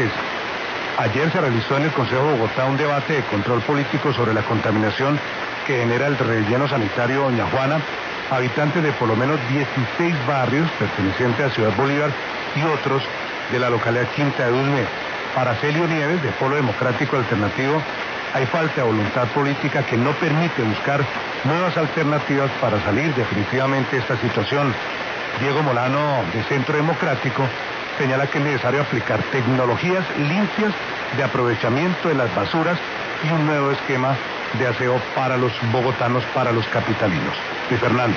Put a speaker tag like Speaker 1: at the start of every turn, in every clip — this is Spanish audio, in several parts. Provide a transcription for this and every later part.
Speaker 1: Márquez. Ayer se realizó en el Consejo de Bogotá un debate de control político sobre la contaminación que genera el relleno sanitario Doña Juana. Habitantes de por lo menos 16 barrios pertenecientes a Ciudad Bolívar y otros de la localidad Quinta de Usme. Para Celio Nieves, de Polo Democrático Alternativo, hay falta de voluntad política que no permite buscar nuevas alternativas para salir definitivamente de esta situación. Diego Molano, de Centro Democrático, señala que es necesario aplicar tecnologías limpias de aprovechamiento de las basuras y un nuevo esquema de aseo para los bogotanos, para los capitalinos. Y Fernando.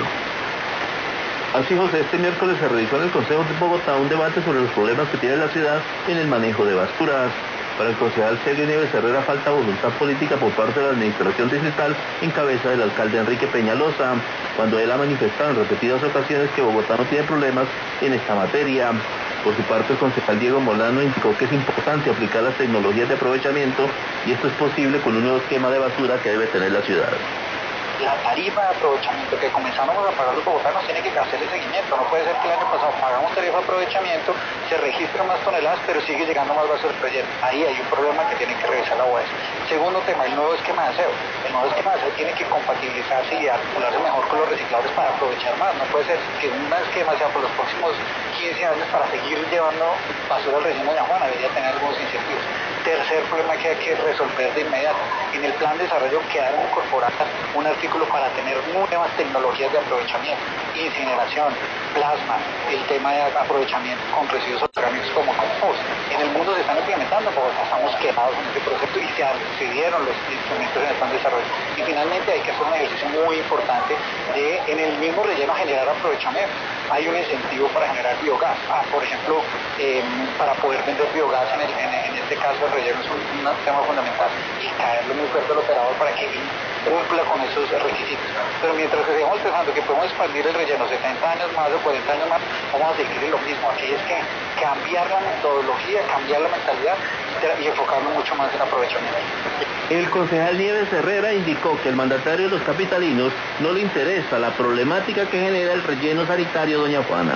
Speaker 2: Así, José, este miércoles se realizó en el Consejo de Bogotá un debate sobre los problemas que tiene la ciudad en el manejo de basuras. Para el concejal Celio Nieves Herrera falta voluntad política por parte de la administración distrital en cabeza del alcalde Enrique Peñalosa, cuando él ha manifestado en repetidas ocasiones que Bogotá no tiene problemas en esta materia. Por su parte, el concejal Diego Molano indicó que es importante aplicar las tecnologías de aprovechamiento y esto es posible con un nuevo esquema de basura que debe tener la ciudad.
Speaker 3: La tarifa de aprovechamiento que comenzamos a pagar los bogotanos tiene que hacerle seguimiento. No puede ser que el año pasado pagamos tarifa de aprovechamiento, se registran más toneladas, pero sigue llegando más basura rellena. Ahí hay un problema que tiene que revisar la UAS. Segundo tema, el nuevo esquema de aseo. El nuevo esquema de aseo tiene que compatibilizarse y articularse mejor con los reciclables para aprovechar más. No puede ser que un esquema sea por los próximos 15 años para seguir llevando basura al relleno de Doña Juana. Debería tener algunos incentivos. Tercer problema que hay que resolver de inmediato. En el plan de desarrollo quedaron incorporadas un artículo para tener nuevas tecnologías de aprovechamiento, incineración, plasma, el tema de aprovechamiento con residuos orgánicos como compost. En el mundo se están implementando porque estamos quemados en este proceso y se dieron los instrumentos en el plan de desarrollo. Y finalmente hay que hacer un ejercicio muy importante de en el mismo relleno generar aprovechamiento. Hay un incentivo para generar biogás. Por ejemplo, para poder vender biogás en este caso el relleno es un tema fundamental y caerlo muy fuerte al operador para que cumpla con esos requisitos. Pero mientras que sigamos pensando que podemos expandir el relleno 70 años más o 40 años más, vamos a seguir en lo mismo. Aquí es que cambiar la metodología, cambiar la mentalidad y enfocarnos mucho más en aprovechamiento.
Speaker 2: El concejal Nieves Herrera indicó que el mandatario de los capitalinos no le interesa la problemática que genera el relleno sanitario Doña Juana.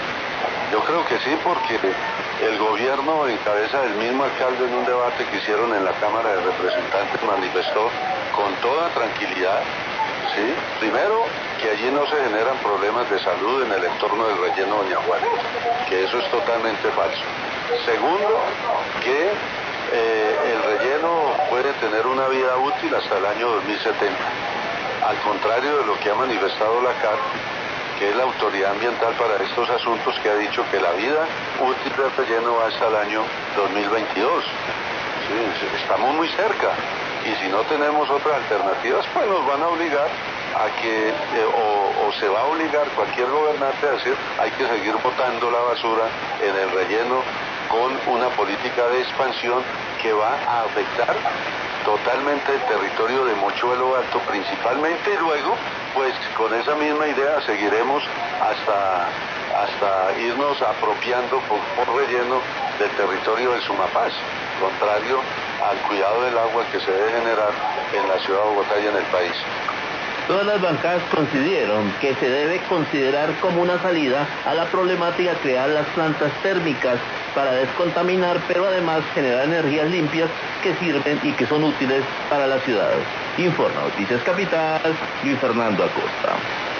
Speaker 4: Yo creo que sí, porque el gobierno, en cabeza del mismo alcalde, en un debate que hicieron en la Cámara de Representantes, manifestó con toda tranquilidad, ¿sí? Primero, que allí no se generan problemas de salud en el entorno del relleno Doña Juana, que eso es totalmente falso. Segundo, que el relleno puede tener una vida útil hasta el año 2070, al contrario de lo que ha manifestado la CAR, que es la autoridad ambiental para estos asuntos, que ha dicho que la vida útil del relleno va hasta el año 2022. Sí, estamos muy cerca, y si no tenemos otras alternativas, pues nos van a obligar a que, o se va a obligar cualquier gobernante a decir, hay que seguir botando la basura en el relleno con una política de expansión que va a afectar totalmente el territorio de Mochuelo Alto principalmente, y luego pues con esa misma idea seguiremos hasta irnos apropiando por relleno del territorio del Sumapaz, contrario al cuidado del agua que se debe generar en la ciudad de Bogotá y en el país.
Speaker 2: Todas las bancadas coincidieron que se debe considerar como una salida a la problemática crear las plantas térmicas para descontaminar, pero además generar energías limpias que sirven y que son útiles para la ciudad. Informa Noticias Capital, Luis Fernando Acosta.